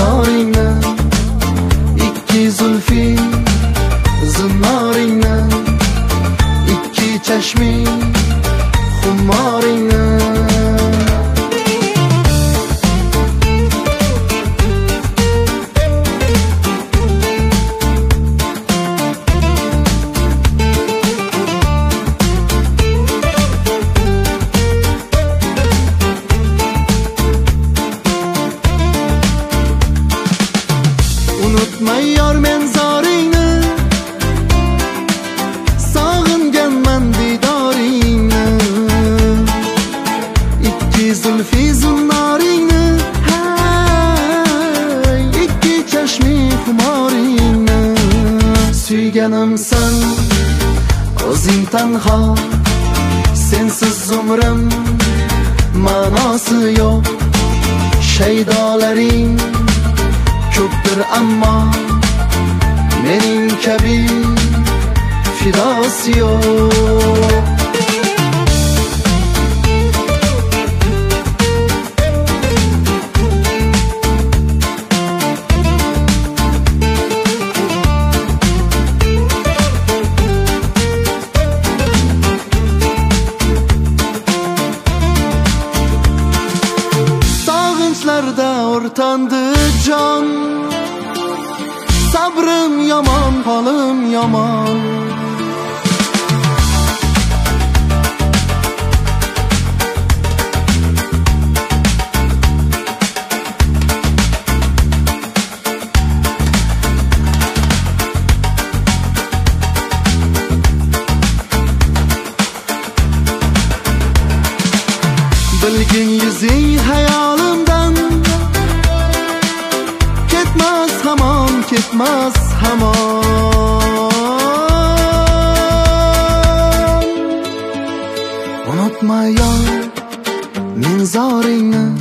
diydoringni, ikki zulfi zinoringni, ikki chashmi xumoringni. Unutma yor men zoringni, sog'inganman didoringni, ikki zulfi zinoringni, hay ikki chashmi xumoringni. Suyganimsan o'zing tanho, sensiz umrim ma'nosi yo'q. Shaydolaring ko'pdir ammo mening kabi fidosi yo'q. Sog'inchlarda o'rtandi jon, sabrim yomon, holim yomon. Bilgin yuzing hayolimdan, ketmas hamon, ketmas hamon. Unutma yor men zoringni,